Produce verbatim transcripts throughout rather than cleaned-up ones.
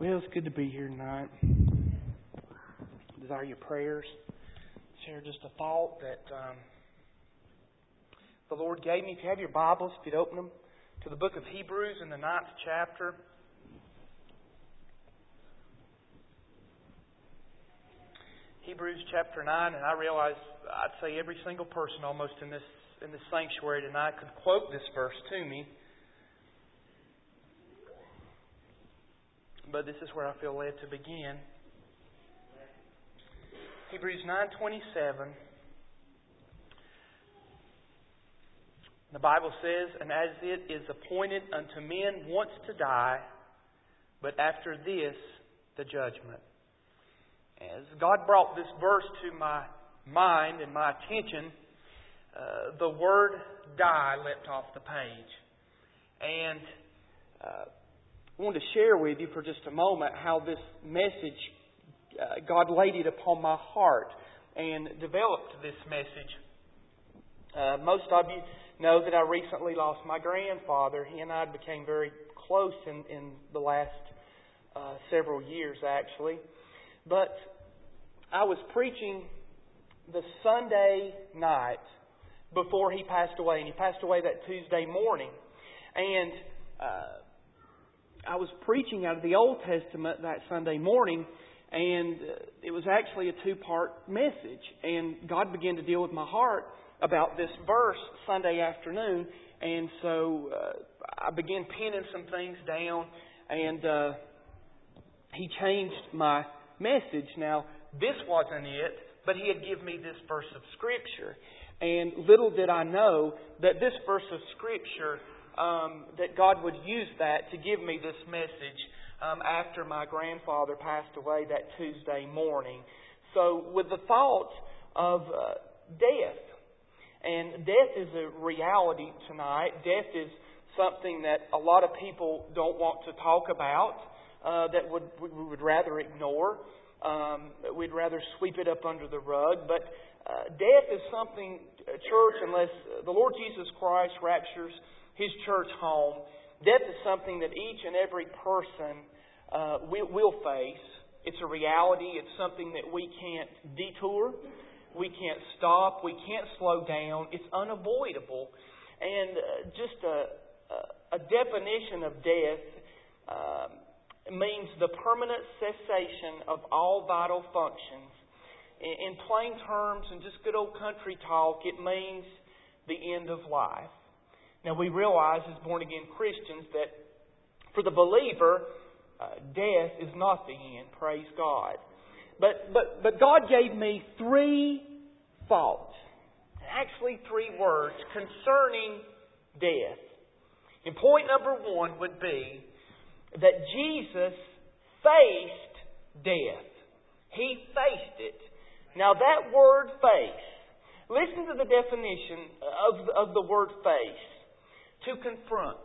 Well, it's good to be here tonight. Desire your prayers. Share just a thought that um, the Lord gave me. If you have your Bibles, if you'd open them to the book of Hebrews in the ninth chapter. Hebrews chapter nine, and I realize I'd say every single person almost in this in this sanctuary tonight could quote this verse to me. But this is where I feel led to begin. Hebrews nine twenty-seven. The Bible says, "And as it is appointed unto men once to die, but after this the judgment." As God brought this verse to my mind and my attention, uh, the word "die" leapt off the page. And uh, I wanted to share with you for just a moment how this message, uh, God laid it upon my heart and developed this message. Uh, most of you know that I recently lost my grandfather. He and I became very close in, in the last uh, several years, actually. But I was preaching the Sunday night before he passed away, and he passed away that Tuesday morning. And uh, I was preaching out of the Old Testament that Sunday morning, and it was actually a two-part message. And God began to deal with my heart about this verse Sunday afternoon, and so uh, I began penning some things down, and uh, He changed my message. Now, this wasn't it, but He had given me this verse of Scripture. And little did I know that this verse of Scripture, um, that God would use that to give me this message um, after my grandfather passed away that Tuesday morning. So, with the thought of uh, death, and death is a reality tonight. Death is something that a lot of people don't want to talk about, uh, that would we would rather ignore. Um, we'd rather sweep it up under the rug. But uh, death is something, uh, church, unless the Lord Jesus Christ raptures His church home, death is something that each and every person uh, will, will face. It's a reality. It's something that we can't detour. We can't stop. We can't slow down. It's unavoidable. And uh, just a, a, a definition of death um, means the permanent cessation of all vital functions. In, in plain terms and just good old country talk, it means the end of life. Now we realize as born-again Christians that for the believer, uh, death is not the end. Praise God. But, but, but God gave me three thoughts, actually three words concerning death. And point number one would be that Jesus faced death. He faced it. Now that word face, listen to the definition of, of the word face. To confront.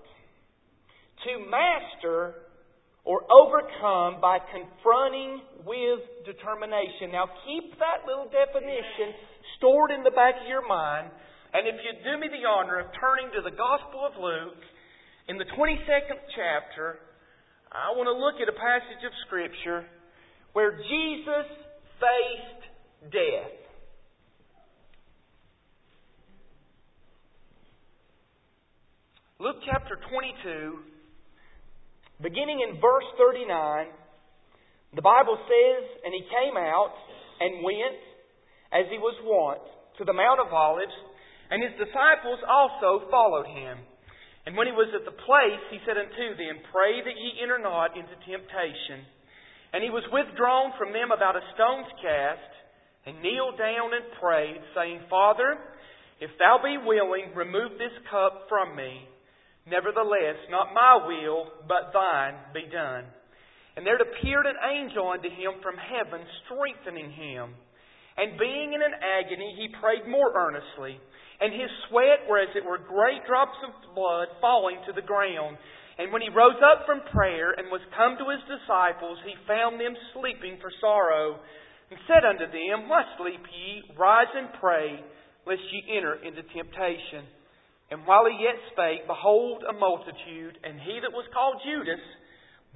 To master or overcome by confronting with determination. Now keep that little definition stored in the back of your mind. And if you do me the honor of turning to the Gospel of Luke in the twenty-second chapter, I want to look at a passage of Scripture where Jesus faced death. Luke chapter twenty-two, beginning in verse thirty-nine, the Bible says, "And He came out and went, as He was wont, to the Mount of Olives, and His disciples also followed Him. And when He was at the place, He said unto them, Pray that ye enter not into temptation. And He was withdrawn from them about a stone's cast, and kneeled down and prayed, saying, Father, if Thou be willing, remove this cup from me. Nevertheless, not my will, but Thine be done. And there appeared an angel unto him from heaven, strengthening him. And being in an agony, he prayed more earnestly. And his sweat were as it were great drops of blood falling to the ground. And when he rose up from prayer and was come to his disciples, he found them sleeping for sorrow. And said unto them, Why sleep ye? Rise and pray, lest ye enter into temptation. And while he yet spake, behold, a multitude, and he that was called Judas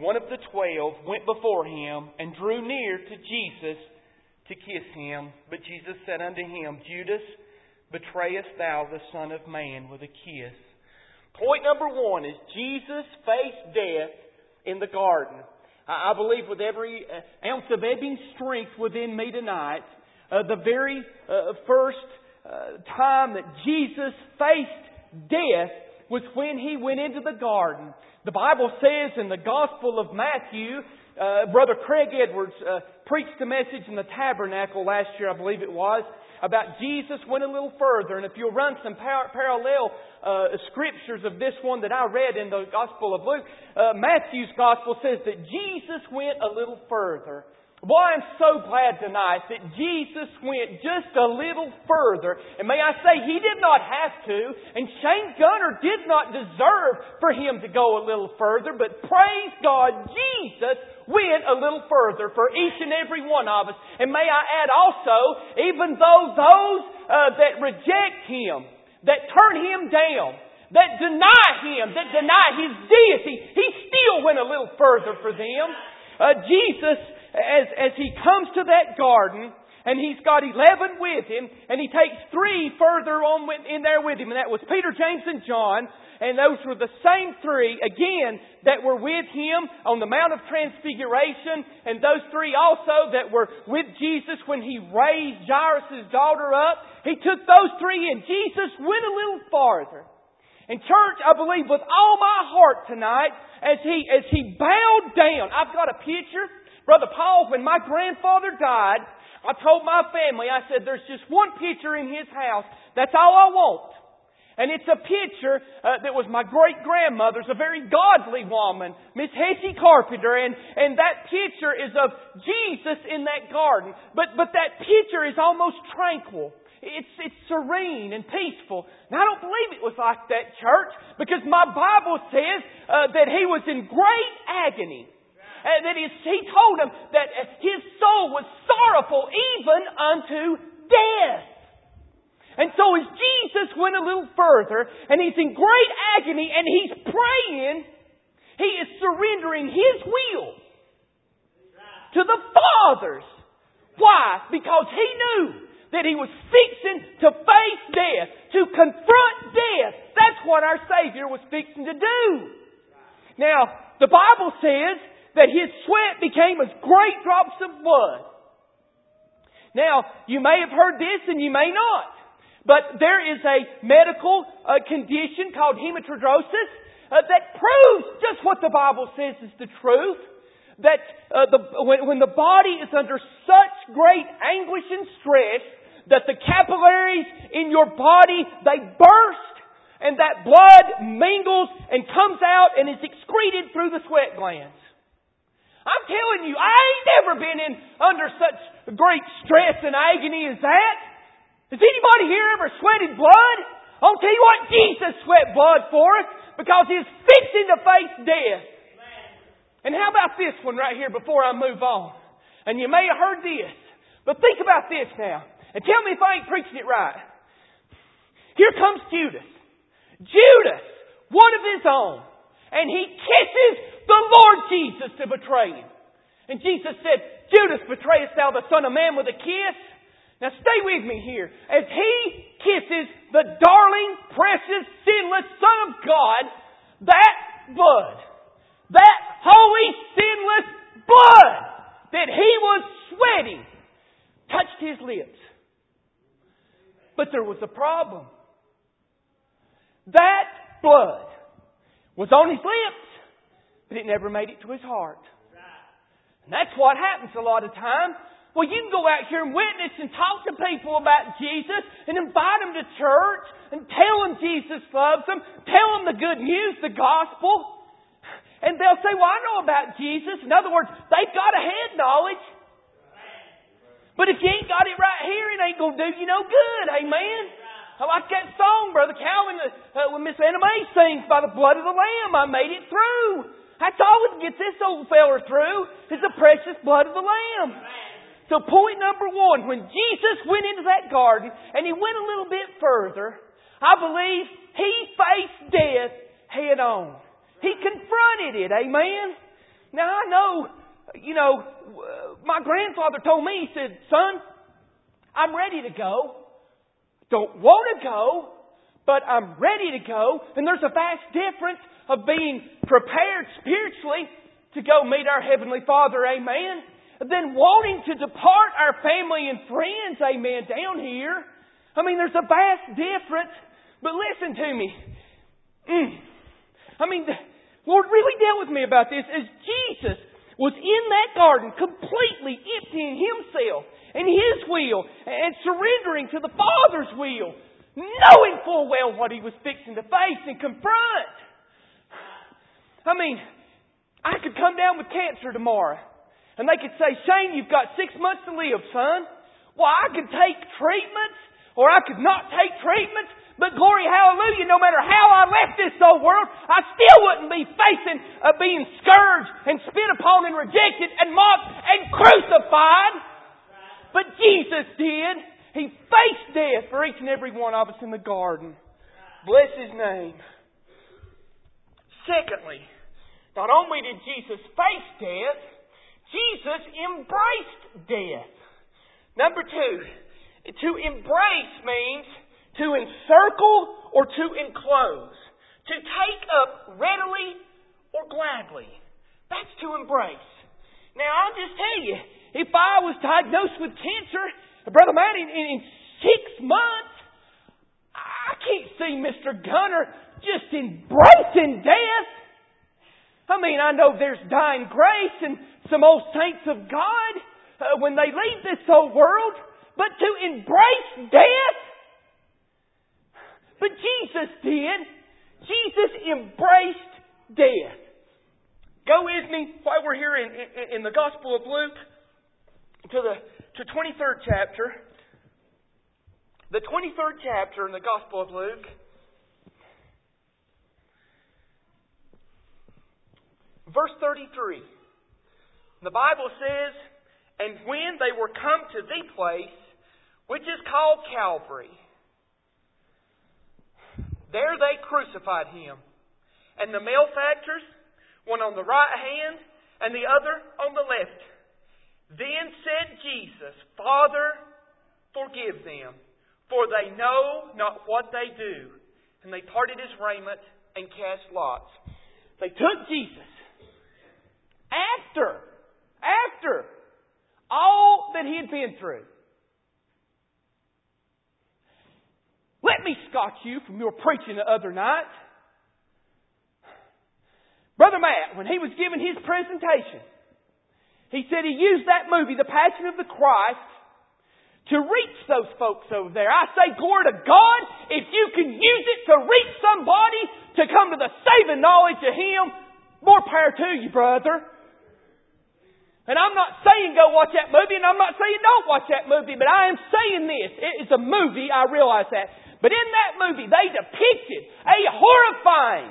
one of the twelve, went before him and drew near to Jesus to kiss him. But Jesus said unto him, Judas, betrayest thou the Son of Man with a kiss? Point number one is Jesus faced death in the garden. I believe with every ounce of ebbing strength within me tonight, uh, the very uh, first uh, time that Jesus faced death was when He went into the garden. The Bible says in the Gospel of Matthew, uh, Brother Craig Edwards uh, preached a message in the Tabernacle last year, I believe it was, about Jesus went a little further. And if you'll run some par- parallel uh, scriptures of this one that I read in the Gospel of Luke, uh, Matthew's Gospel says that Jesus went a little further. Boy, I'm so glad tonight that Jesus went just a little further. And may I say, He did not have to. And Shane Gunner did not deserve for Him to go a little further. But praise God, Jesus went a little further for each and every one of us. And may I add also, even though those uh, that reject Him, that turn Him down, that deny Him, that deny His deity, He still went a little further for them. Uh, Jesus, as, as He comes to that garden, and He's got eleven with Him, and He takes three further on in there with Him, and that was Peter, James, and John. And those were the same three, again, that were with Him on the Mount of Transfiguration. And those three also that were with Jesus when He raised Jairus' daughter up. He took those three in. Jesus went a little farther. And church, I believe with all my heart tonight, as He, as He bowed down. I've got a picture. Brother Paul, when my grandfather died, I told my family, I said, there's just one picture in his house. That's all I want. And it's a picture uh, that was my great-grandmother's, a very godly woman, Miss Hetty Carpenter. And, and that picture is of Jesus in that garden. But, but that picture is almost tranquil. It's, it's serene and peaceful. Now, I don't believe it was like that, church, because my Bible says uh, that he was in great agony. Uh, that is, he told him that his soul was sorrowful even unto death. And so as Jesus went a little further, and He's in great agony, and He's praying, He is surrendering His will to the Father's. Why? Because He knew that He was fixing to face death, to confront death. That's what our Savior was fixing to do. Now, the Bible says that His sweat became as great drops of blood. Now, you may have heard this and you may not. But there is a medical uh, condition called hematidrosis uh, that proves just what the Bible says is the truth. That uh, the, when, when the body is under such great anguish and stress that the capillaries in your body, they burst and that blood mingles and comes out and is excreted through the sweat glands. I'm telling you, I ain't never been in under such great stress and agony as that. Has anybody here ever sweated blood? I'll tell you what, Jesus sweat blood for us because He's fixing to face death. And how about this one right here before I move on? And you may have heard this, but think about this now. And tell me if I ain't preaching it right. Here comes Judas. Judas, one of his own. And he kisses the Lord Jesus to betray Him. And Jesus said, Judas, betrayest thou the Son of Man with a kiss? Now stay with me here. As He kisses the darling, precious, sinless Son of God, that blood, that holy, sinless blood that He was sweating touched His lips. But there was a problem. That blood was on His lips, but it never made it to His heart. And that's what happens a lot of times. Well, you can go out here and witness and talk to people about Jesus and invite them to church and tell them Jesus loves them. Tell them the good news, the gospel. And they'll say, well, I know about Jesus. In other words, they've got a head knowledge. But if you ain't got it right here, it ain't going to do you no good. Amen? I like that song, Brother Calvin, uh, when Miss Anna Mae sings, by the blood of the Lamb, I made it through. That's all that gets this old feller through, is the precious blood of the Lamb. So point number one, when Jesus went into that garden and He went a little bit further, I believe He faced death head on. He confronted it, amen? Now I know, you know, my grandfather told me, he said, son, I'm ready to go. Don't want to go, but I'm ready to go. And there's a vast difference of being prepared spiritually to go meet our Heavenly Father, amen, than wanting to depart our family and friends, amen, down here. I mean, there's a vast difference. But listen to me. Mm. I mean, the Lord really dealt with me about this as Jesus was in that garden completely emptying Himself and His will and surrendering to the Father's will, knowing full well what He was fixing to face and confront. I mean, I could come down with cancer tomorrow and they could say, Shane, you've got six months to live, son. Well, I could take treatments or I could not take treatments. But glory, hallelujah, no matter how I left this old world, I still wouldn't be facing uh, being scourged and spit upon and rejected and mocked and crucified. But Jesus did. He faced death for each and every one of us in the garden. Bless His name. Secondly, not only did Jesus face death, Jesus embraced death. Number two, to embrace means to encircle or to enclose. To take up readily or gladly. That's to embrace. Now, I'll just tell you, if I was diagnosed with cancer, Brother Matt, in, in six months, I can't see Mister Gunner just embracing death. I mean, I know there's dying grace and some old saints of God uh, when they leave this old world, but to embrace death, but Jesus did. Jesus embraced death. Go with me while we're here in, in, in the Gospel of Luke to the to twenty-third chapter. The twenty-third chapter in the Gospel of Luke. Verse thirty-three. The Bible says, and when they were come to the place which is called Calvary, there they crucified Him, and the malefactors, one on the right hand and the other on the left. Then said Jesus, Father, forgive them, for they know not what they do. And they parted His raiment and cast lots. They took Jesus after, after all that He had been through. Let me scotch you from your preaching the other night. Brother Matt, when he was giving his presentation, he said he used that movie, The Passion of the Christ, to reach those folks over there. I say, glory to God, if you can use it to reach somebody to come to the saving knowledge of Him, more power to you, brother. And I'm not saying go watch that movie, and I'm not saying don't watch that movie, but I am saying this. It is a movie, I realize that. But in that movie, they depicted a horrifying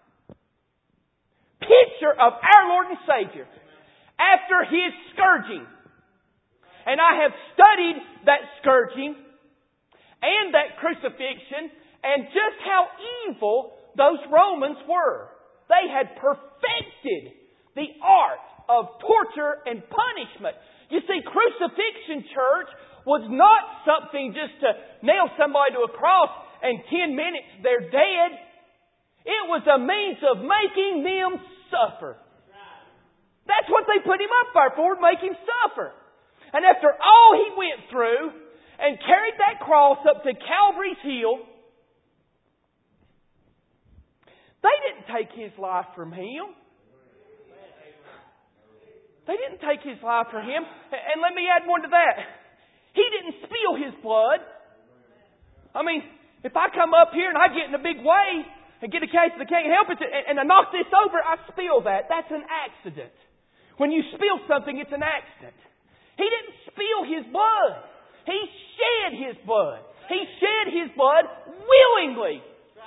picture of our Lord and Savior after His scourging. And I have studied that scourging and that crucifixion and just how evil those Romans were. They had perfected the art of torture and punishment. You see, crucifixion, church, was not something just to nail somebody to a cross and ten minutes they're dead. It was a means of making them suffer. That's what they put Him up there for, make Him suffer. And after all He went through and carried that cross up to Calvary's hill, they didn't take His life from Him. They didn't take His life from Him. And let me add one to that. He didn't spill His blood. I mean, if I come up here and I get in a big wave and get a case that can't help it and I knock this over, I spill that. That's an accident. When you spill something, it's an accident. He didn't spill His blood. He shed His blood. He shed His blood willingly.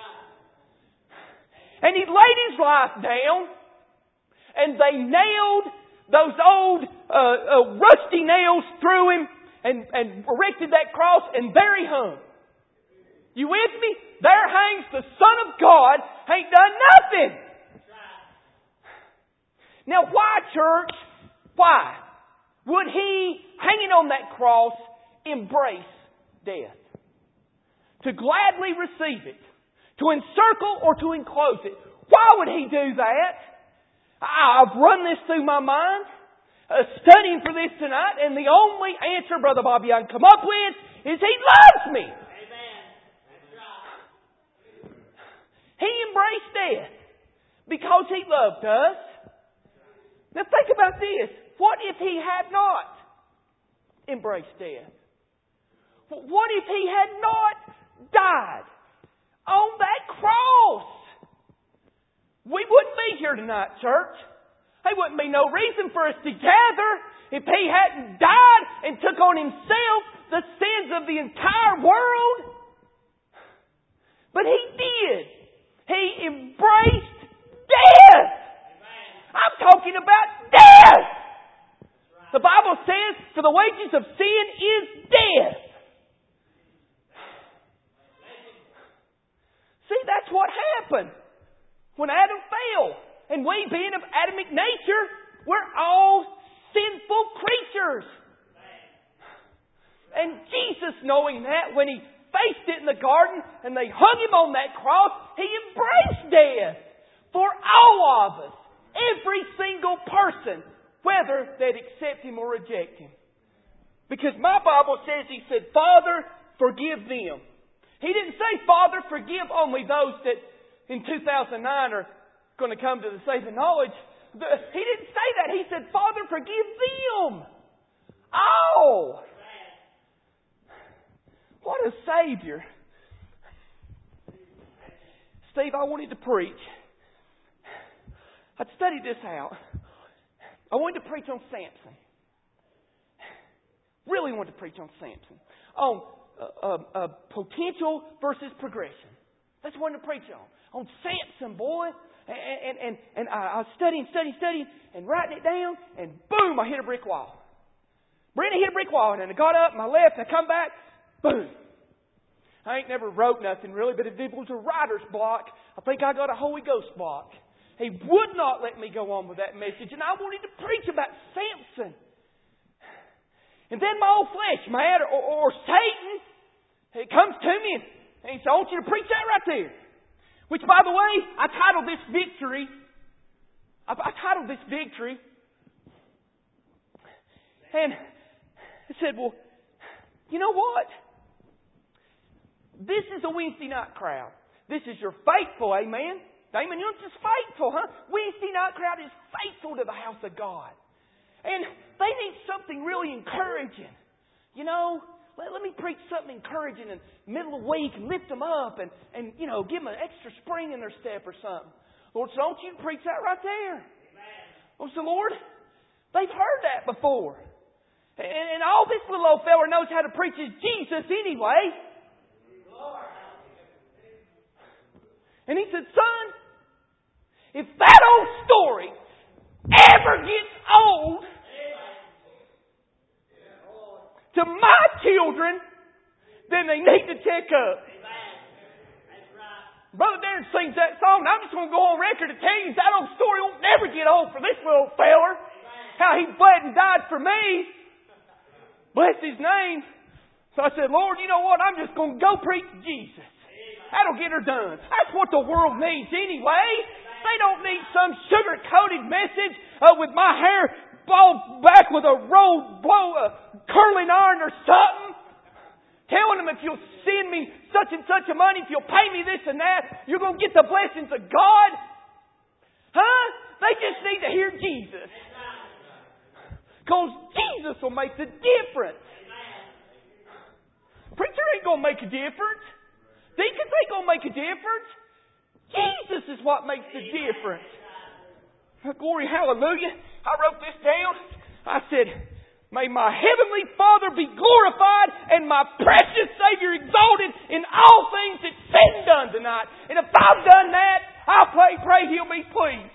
And He laid His life down and they nailed those old uh, uh, rusty nails through Him and, and erected that cross, and there He hung. You with me? There hangs the Son of God, ain't done nothing. Now why, church? Why would He, hanging on that cross, embrace death? To gladly receive it. To encircle or to enclose it. Why would He do that? I've run this through my mind, uh, studying for this tonight, and the only answer Brother Bobby I can come up with is He loves me. Amen. That's right. He embraced death because He loved us. Now think about this. What if He had not embraced death? What if He had not died on that cross? We wouldn't be here tonight, church. There wouldn't be no reason for us to gather if He hadn't died and took on Himself the sins of the entire world. But He did. He embraced death. I'm talking about death. The Bible says, for the wages of sin is death. See, that's what happened when Adam fell. And we, being of Adamic nature, we're all sinful creatures. And Jesus, knowing that, when He faced it in the garden and they hung Him on that cross, He embraced death for all of us. Every single person, whether they'd accept Him or reject Him. Because my Bible says He said, Father, forgive them. He didn't say, Father, forgive only those that in two thousand nine are going to come to the saving knowledge. He didn't say that. He said, Father, forgive them. Oh! What a Savior. Steve, I wanted to preach. I'd studied this out. I wanted to preach on Samson. Really wanted to preach on Samson. On uh, uh, uh, potential versus progression. That's what I wanted to preach on. On Samson, boy. And, and, and, and I was studying, studying, studying, and writing it down, and boom, I hit a brick wall. Brenda hit a brick wall, and then I got up, and I left, and I come back, boom. I ain't never wrote nothing really, but if it was a writer's block, I think I got a Holy Ghost block. He would not let me go on with that message, and I wanted to preach about Samson. And then my old flesh, man, or, or Satan, it comes to me, and he says, I want you to preach that right there. Which, by the way, I titled this Victory. I, I titled this Victory. And I said, well, you know what? This is a Wednesday night crowd. This is your faithful, amen? Damon Young's is faithful, huh? Wednesday night crowd is faithful to the house of God. And they need something really encouraging. You know, let, let me preach something encouraging in the middle of the week and lift them up and, and, you know, give them an extra spring in their step or something. Lord said, don't you preach that right there. Well, so Lord, they've heard that before. And, and all this little old fella knows how to preach is Jesus anyway. And he said, son, if that old story ever gets old to my children, then they need to check up. Brother Darren sings that song, and I'm just going to go on record to tell you that old story won't never get old for this little feller. How he bled and died for me. Bless His name. So I said, Lord, you know what? I'm just going to go preach Jesus. That'll get her done. That's what the world needs anyway. They don't need some sugar-coated message uh, with my hair balled back with a rolled blow, a curling iron or something. Telling them if you'll send me such and such a money, if you'll pay me this and that, you're going to get the blessings of God. Huh? They just need to hear Jesus. Because Jesus will make the difference. Preacher ain't going to make a difference. Deacons ain't going to make a difference. Jesus is what makes the difference. Glory, hallelujah. I wrote this down. I said, may my heavenly Father be glorified and my precious Savior exalted in all things that's said and done tonight. And if I've done that, I pray, pray He'll be pleased.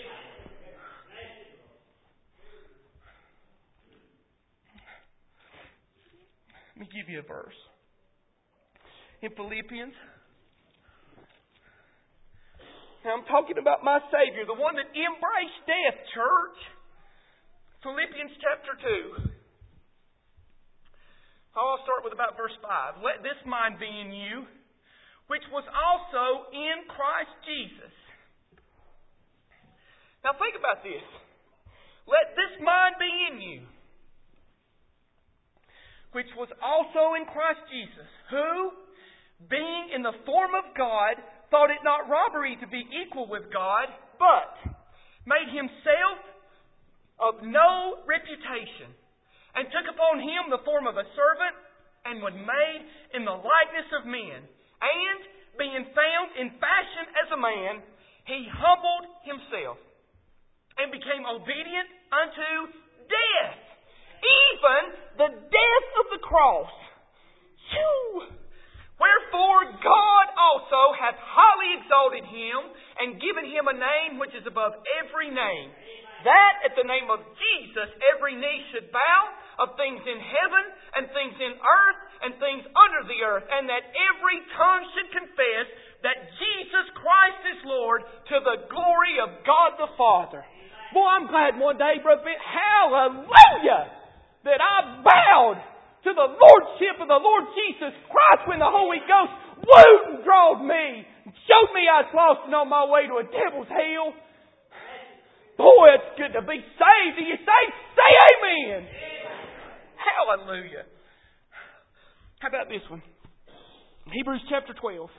Let me give you a verse. In Philippians I'm talking about my Savior, the one that embraced death, church. Philippians chapter two. I'll start with about verse five. Let this mind be in you, which was also in Christ Jesus. Now think about this. Let this mind be in you, which was also in Christ Jesus, who, being in the form of God, thought it not robbery to be equal with God, but made himself of no reputation, and took upon him the form of a servant, and was made in the likeness of men. And, being found in fashion as a man, he humbled himself, and became obedient unto death, even the death of the cross. Phew! Wherefore God also hath highly exalted him, and given him a name which is above every name, that at the name of Jesus every knee should bow, of things in heaven, and things in earth, and things under the earth, and that every tongue should confess that Jesus Christ is Lord, to the glory of God the Father. Boy, I'm glad one day, Brother Ben, hallelujah, that I bowed to the Lordship of the Lord Jesus Christ when the Holy Ghost wooed and drawed me, and showed me I was lost and on my way to a devil's hell. Boy, it's good to be saved. Are you saved? Say amen. Amen. Hallelujah. How about this one? Hebrews chapter twelve.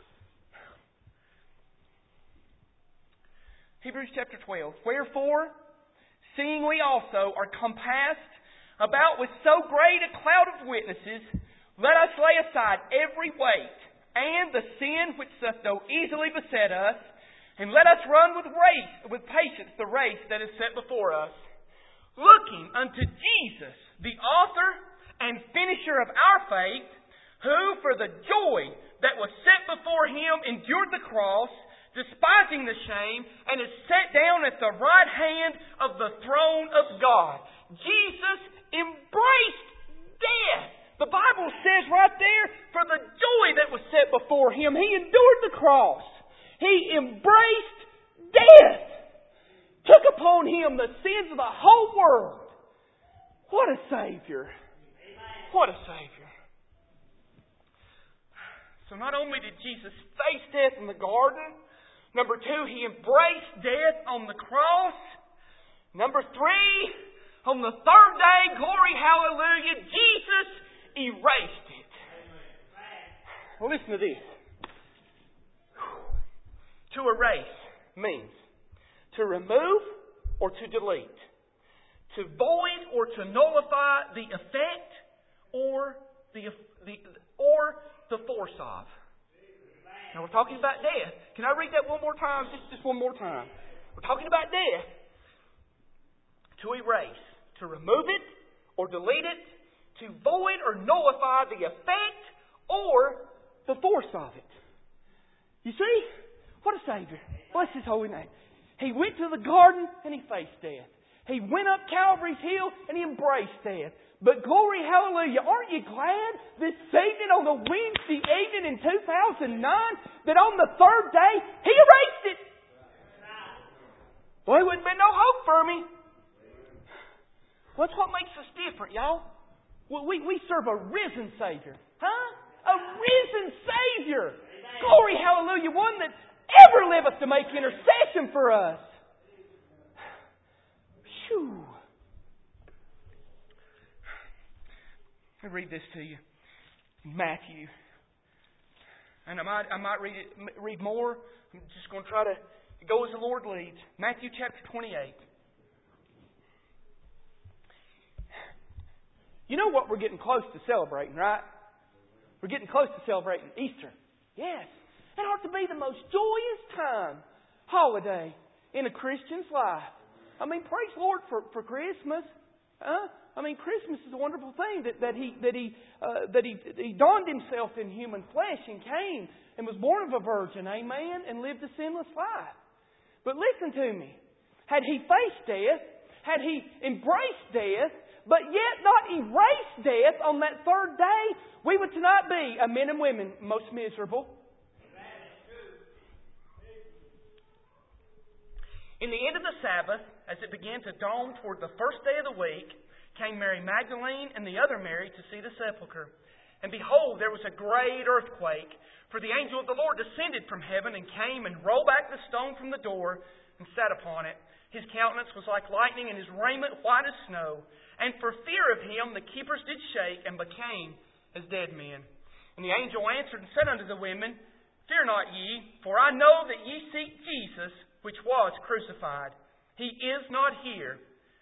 Hebrews chapter twelve. Wherefore, seeing we also are compassed about with so great a cloud of witnesses, let us lay aside every weight and the sin which doth so easily beset us, and let us run with race, with patience the race that is set before us, looking unto Jesus, the author and finisher of our faith, who for the joy that was set before him endured the cross, despising the shame, and is set down at the right hand of the throne of God. Jesus embraced death. The Bible says right there, for the joy that was set before him, he endured the cross. He embraced death. Took upon him the sins of the whole world. What a Savior. What a Savior. So not only did Jesus face death in the garden, number two, he embraced death on the cross. Number three, on the third day, glory, hallelujah, Jesus erased it. Well, listen to this. To erase means to remove or to delete, to void or to nullify the effect or the the or the force of. Now we're talking about death. Can I read that one more time? Just just one more time. We're talking about death. To erase, to remove it or delete it, to void or nullify the effect or the force of it. You see? What a Savior. Bless His holy name. He went to the garden and He faced death. He went up Calvary's hill and He embraced death. But glory, hallelujah, aren't you glad this evening on a Wednesday evening in two thousand nine that on the third day He erased it? Well, there wouldn't be no hope for me. What's what makes us different, y'all? Well, we, we serve a risen Savior. Huh? A risen Savior. Glory, hallelujah, one that ever liveth to make intercession for us. Phew. I read this to you. Matthew. And I might I might read it read more. I'm just going to try to go as the Lord leads. Matthew chapter twenty-eight. You know what we're getting close to celebrating, right? We're getting close to celebrating Easter. Yes. It ought to be the most joyous time, holiday in a Christian's life. I mean, praise the Lord for, for Christmas. Huh? I mean, Christmas is a wonderful thing that, that he that he uh, that he he donned himself in human flesh and came and was born of a virgin, amen, and lived a sinless life. But listen to me. Had he faced death, had he embraced death, but yet not erased death on that third day, we would tonight be a men and women most miserable. In the end of the Sabbath, as it began to dawn toward the first day of the week, came Mary Magdalene and the other Mary to see the sepulchre. And behold, there was a great earthquake, for the angel of the Lord descended from heaven and came and rolled back the stone from the door and sat upon it. His countenance was like lightning and his raiment white as snow. And for fear of him the keepers did shake and became as dead men. And the angel answered and said unto the women, Fear not ye, for I know that ye seek Jesus, which was crucified. He is not here,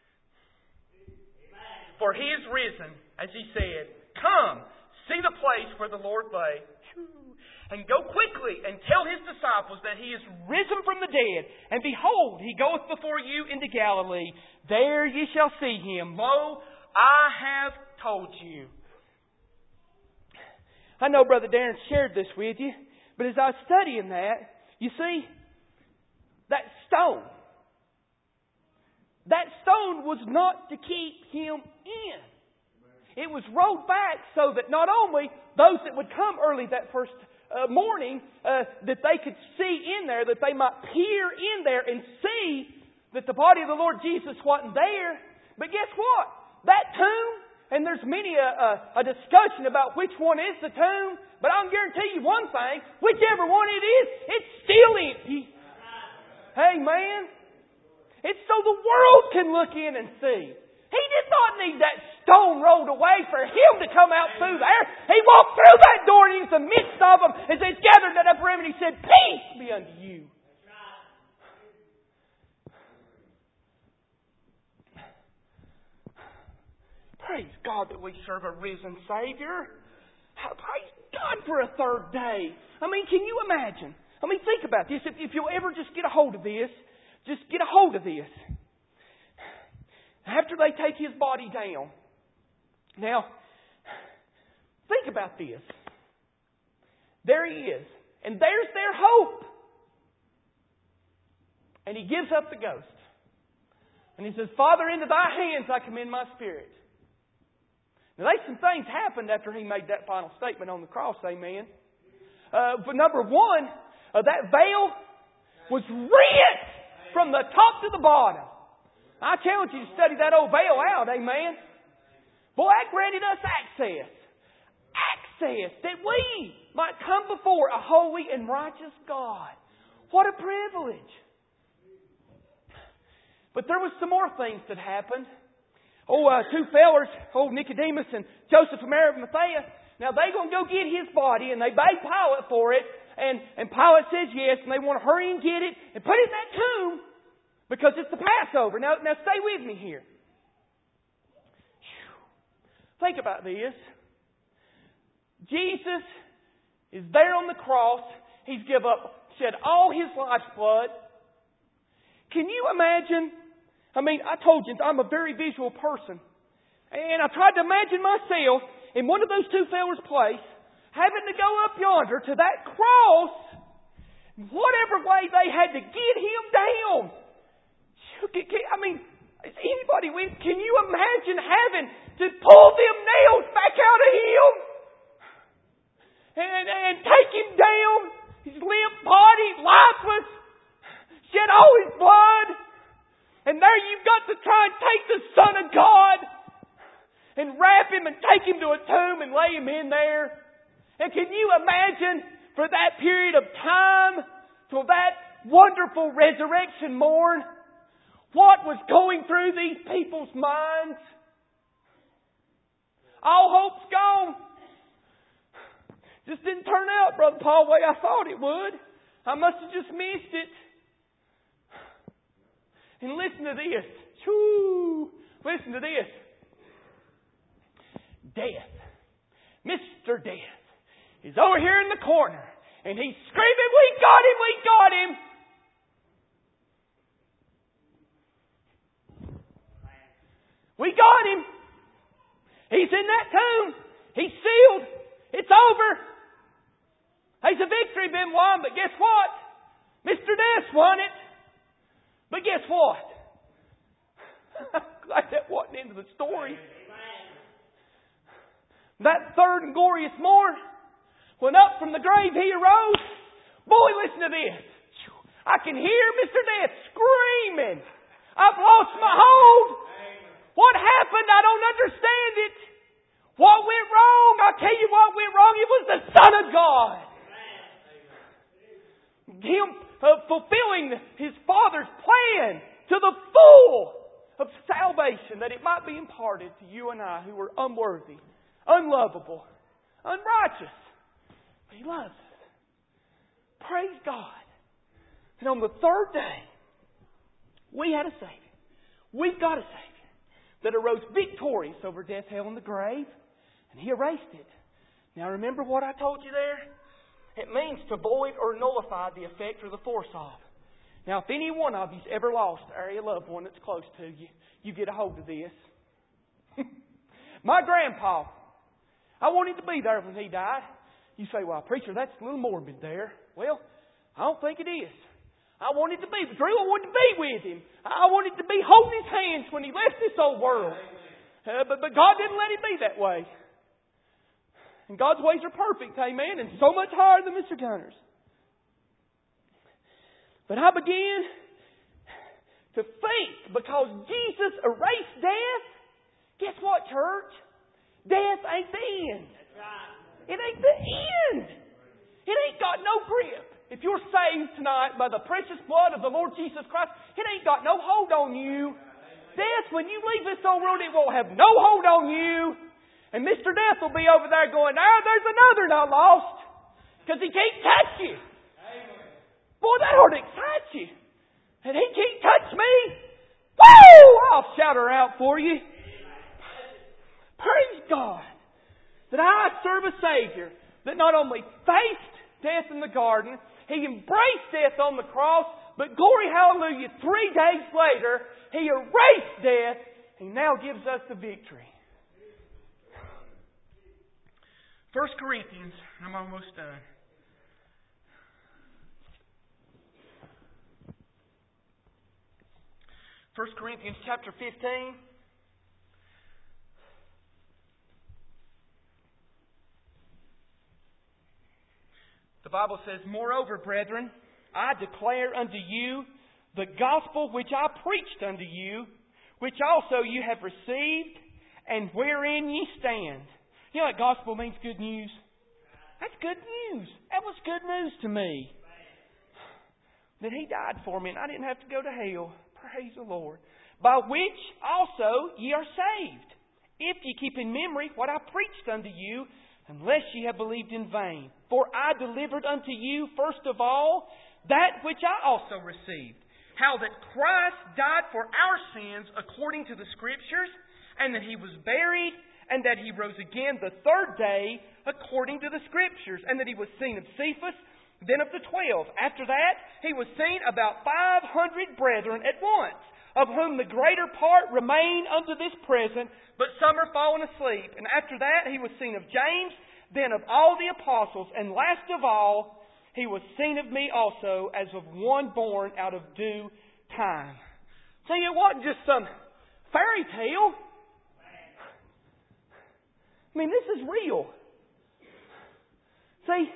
for he is risen, as he said. Come, see the place where the Lord lay. And go quickly and tell his disciples that he is risen from the dead. And behold, he goeth before you into Galilee. There ye shall see him. Lo, I have told you. I know Brother Darren shared this with you, but as I was studying that, you see, that stone, that stone was not to keep him in. It was rolled back so that not only those that would come early that first uh, morning, uh, that they could see in there, that they might peer in there and see that the body of the Lord Jesus wasn't there. But guess what? That tomb, and there's many a, a, a discussion about which one is the tomb, but I can guarantee you one thing, whichever one it is, it's still empty. Amen. It's so the world can look in and see. He did not need that stone rolled away for him to come out through there. He walked through that door and he was in the midst of them as they gathered that upper room and he said, Peace be unto you. Praise God that we serve a risen Savior. Praise God for a third day. I mean, can you imagine? I mean, think about this. If, if you'll ever just get a hold of this, just get a hold of this. After they take his body down. Now, think about this. There he is. And there's their hope. And he gives up the ghost. And he says, Father, into thy hands I commend my spirit. Now, there's some things happened after he made that final statement on the cross, amen. Uh, but number one, uh, that veil was rent from the top to the bottom. I challenge you to study that old veil out, amen. Boy, that granted us access. Access that we might come before a holy and righteous God. What a privilege. But there was some more things that happened. Oh, uh, two fellers, old Nicodemus and Joseph of Arimathea. Now, they're going to go get his body, and they beg Pilate for it. And, and Pilate says yes, and they want to hurry and get it and put it in that tomb because it's the Passover. Now, now stay with me here. Think about this. Jesus is there on the cross. He's give up, shed all his life's blood. Can you imagine? I mean, I told you, I'm a very visual person. And I tried to imagine myself in one of those two fellas' place, having to go up yonder to that cross, whatever way they had to get him down. I mean, is anybody with? Can you imagine having to pull them nails back out of him? And, and take him down, his limp body, lifeless, shed all his blood. And there you've got to try and take the Son of God and wrap him and take him to a tomb and lay him in there. And can you imagine for that period of time, for that wonderful resurrection morn, what was going through these people's minds? All hope's gone. Just didn't turn out, Brother Paul, the way I thought it would. I must have just missed it. And listen to this. Whew. Listen to this. Death. Mister Death is over here in the corner. And he's screaming, we got him, we got him. We got him. He's in that tomb. He's sealed. It's over. There's a victory been won, but guess what? Mister Death won it. But guess what? Glad that wasn't into the story. That third and glorious morn, when up from the grave he arose. Boy, listen to this. I can hear Mister Death screaming, I've lost my hold. What happened? I don't understand it. What went wrong? I'll tell you what went wrong. It was the Son of God. Him uh, fulfilling His Father's plan to the full of salvation, that it might be imparted to you and I who are unworthy, unlovable, unrighteous. But He loves us. Praise God. And on the third day, we had a Savior. We've got a Savior that arose victorious over death, hell, and the grave. And He erased it. Now remember what I told you there? It means to void or nullify the effect or the force of. Now, if any one of you's ever lost a loved one that's close to you, you get a hold of this. My grandpa, I wanted to be there when he died. You say, well, preacher, that's a little morbid there. Well, I don't think it is. I wanted to be, Drew, I wanted to be with him. I wanted to be holding his hands when he left this old world. Uh, but, but God didn't let him be that way. And God's ways are perfect, amen, and so much higher than Mister Gunner's. But I began to think, because Jesus erased death, guess what, church? Death ain't the end. It ain't the end. It ain't got no grip. If you're saved tonight by the precious blood of the Lord Jesus Christ, it ain't got no hold on you. Death, when you leave this old world, it won't have no hold on you. And Mister Death will be over there going, ah, there's another not lost. Because he can't touch you. Boy, that ought to excite you. And he can't touch me. Woo! I'll shout her out for you. Praise God that I serve a Savior that not only faced death in the garden, He embraced death on the cross, but glory hallelujah, three days later, He erased death and now gives us the victory. First Corinthians, I'm almost done. First Corinthians chapter fifteen. The Bible says, moreover, brethren, I declare unto you the gospel which I preached unto you, which also you have received, and wherein ye stand. You know what gospel means? Good news. That's good news. That was good news to me. That He died for me and I didn't have to go to hell. Praise the Lord. By which also ye are saved, if ye keep in memory what I preached unto you, unless ye have believed in vain. For I delivered unto you, first of all, that which I also received, how that Christ died for our sins according to the Scriptures, and that He was buried, and that He rose again the third day according to the Scriptures, and that He was seen of Cephas, then of the twelve. After that, He was seen about five hundred brethren at once, of whom the greater part remain unto this present, but some are fallen asleep. And after that, He was seen of James, then of all the apostles, and last of all, He was seen of me also, as of one born out of due time. See, it wasn't just some fairy tale. I mean, this is real. See,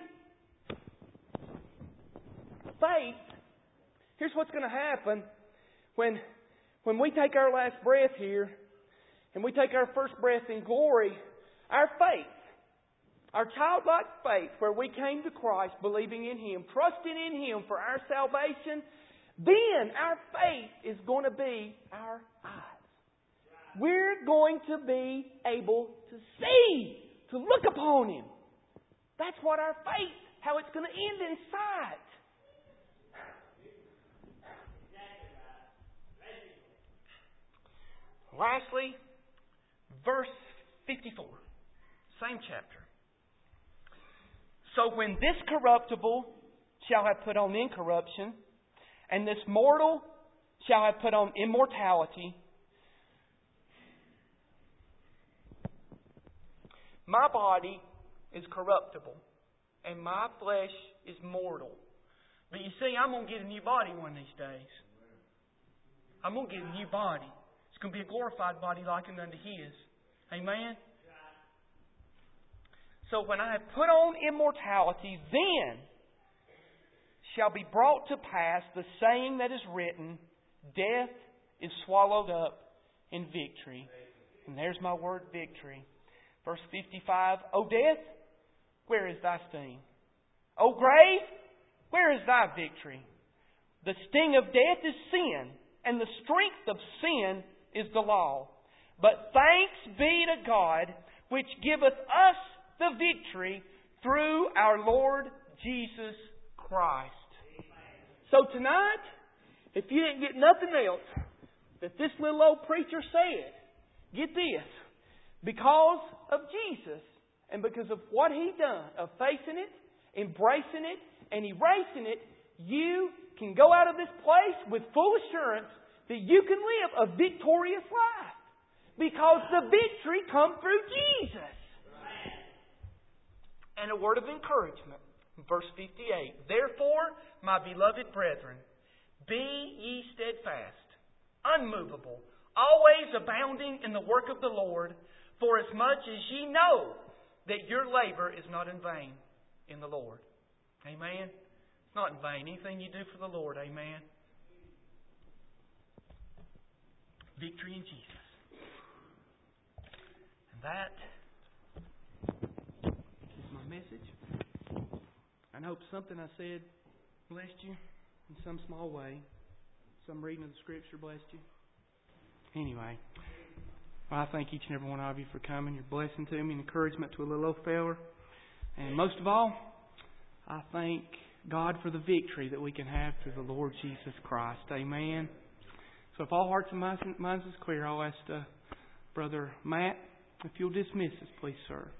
faith, here's what's going to happen when, when we take our last breath here and we take our first breath in glory. Our faith, our childlike faith, where we came to Christ believing in Him, trusting in Him for our salvation, then our faith is going to be our eyes. We're going to be able to see, to look upon Him. That's what our faith, how it's going to end in sight. Lastly, verse fifty-four, same chapter. So when this corruptible shall have put on incorruption, and this mortal shall have put on immortality, my body is corruptible, and my flesh is mortal. But you see, I'm going to get a new body one of these days. I'm going to get a new body. It's going to be a glorified body likened unto His. Amen? So when I have put on immortality, then shall be brought to pass the saying that is written, death is swallowed up in victory. And there's my word, victory. Verse fifty-five, O death, where is thy sting? O grave, where is thy victory? The sting of death is sin, and the strength of sin is the law. But thanks be to God, which giveth us the victory through our Lord Jesus Christ. So tonight, if you didn't get nothing else that this little old preacher said, get this. Because of Jesus and because of what He done, of facing it, embracing it, and erasing it, you can go out of this place with full assurance that you can live a victorious life. Because the victory comes through Jesus. And a word of encouragement. Verse fifty-eight. Therefore, my beloved brethren, be ye steadfast, unmovable, always abounding in the work of the Lord, for as much as ye know that your labor is not in vain in the Lord. Amen? It's not in vain. Anything you do for the Lord, amen? Victory in Jesus. And that is my message. I hope something I said blessed you in some small way. Some reading of the Scripture blessed you. Anyway, well, I thank each and every one of you for coming. Your blessing to me and encouragement to a little old feller. And most of all, I thank God for the victory that we can have through the Lord Jesus Christ. Amen. So if all hearts and minds is clear, I'll ask uh, Brother Matt, if you'll dismiss us, please, sir.